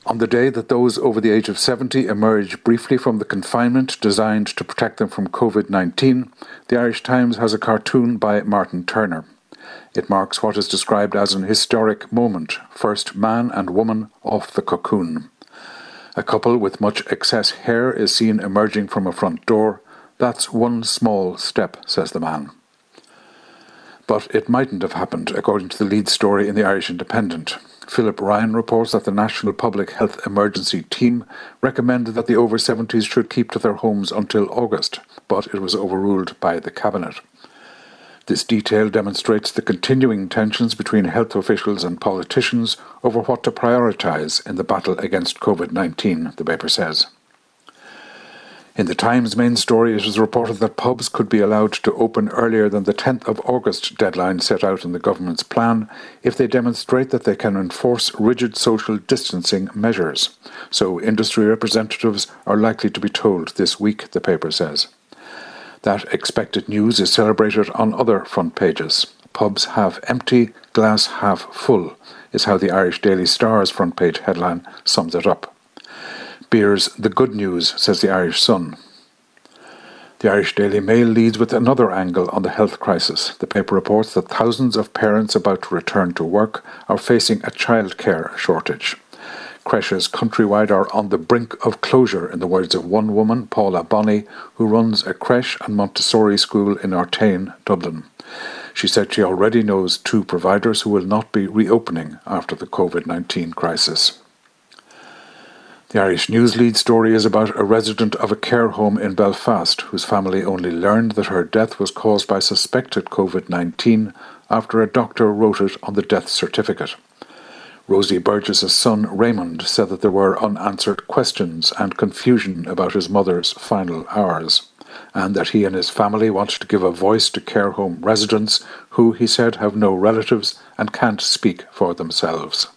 On the day that those over the age of 70 emerge briefly from the confinement designed to protect them from COVID-19, the Irish Times has a cartoon by Martin Turner. It marks what is described as an historic moment, first man and woman off the cocoon. A couple with much excess hair is seen emerging from a front door. That's one small step, says the man. But it mightn't have happened, according to the lead story in the Irish Independent. Philip Ryan reports that the National Public Health Emergency Team recommended that the over-70s should keep to their homes until August, but it was overruled by the Cabinet. This detail demonstrates the continuing tensions between health officials and politicians over what to prioritise in the battle against COVID-19, the paper says. In the Times main story, it is reported that pubs could be allowed to open earlier than the 10th of August deadline set out in the government's plan if they demonstrate that they can enforce rigid social distancing measures. So industry representatives are likely to be told this week, the paper says. That expected news is celebrated on other front pages. Pubs half empty, glass half full, is how the Irish Daily Star's front page headline sums it up. Beer's the good news, says the Irish Sun. The Irish Daily Mail leads with another angle on the health crisis. The paper reports that thousands of parents about to return to work are facing a childcare shortage. Creches countrywide are on the brink of closure, in the words of one woman, Paula Bonney, who runs a creche and Montessori school in Artane, Dublin. She said she already knows 2 providers who will not be reopening after the COVID-19 crisis. The Irish News lead story is about a resident of a care home in Belfast whose family only learned that her death was caused by suspected COVID-19 after a doctor wrote it on the death certificate. Rosie Burgess's son Raymond said that there were unanswered questions and confusion about his mother's final hours, and that he and his family want to give a voice to care home residents who, he said, have no relatives and can't speak for themselves.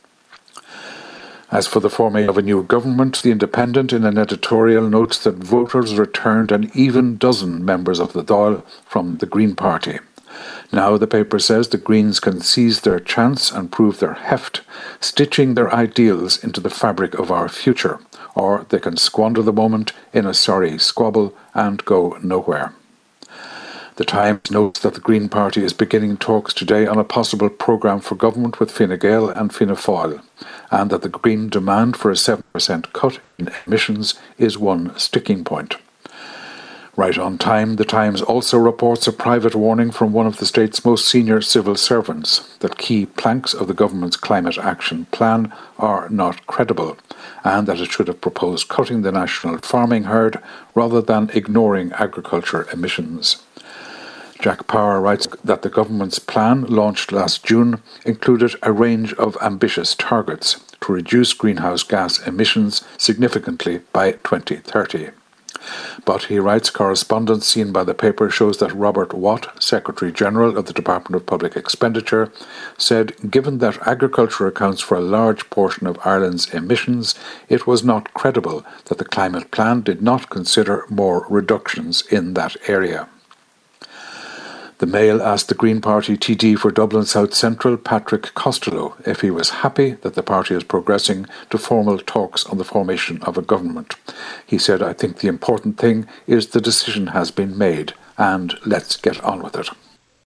As for the forming of a new government, The Independent in an editorial notes that voters returned an even dozen members of the Dáil from the Green Party. Now, the paper says, the Greens can seize their chance and prove their heft, stitching their ideals into the fabric of our future, or they can squander the moment in a sorry squabble and go nowhere. The Times notes that the Green Party is beginning talks today on a possible programme for government with Fine Gael and Fianna Fáil, and that the Green demand for a 7% cut in emissions is one sticking point. Right on time, the Times also reports a private warning from one of the state's most senior civil servants that key planks of the government's climate action plan are not credible, and that it should have proposed cutting the national farming herd rather than ignoring agriculture emissions. Jack Power writes that the government's plan, launched last June, included a range of ambitious targets to reduce greenhouse gas emissions significantly by 2030. But, he writes, correspondence seen by the paper shows that Robert Watt, Secretary-General of the Department of Public Expenditure, said, given that agriculture accounts for a large portion of Ireland's emissions, it was not credible that the climate plan did not consider more reductions in that area. The Mail asked the Green Party TD for Dublin South Central, Patrick Costello, if he was happy that the party is progressing to formal talks on the formation of a government. He said, I think the important thing is the decision has been made, and let's get on with it.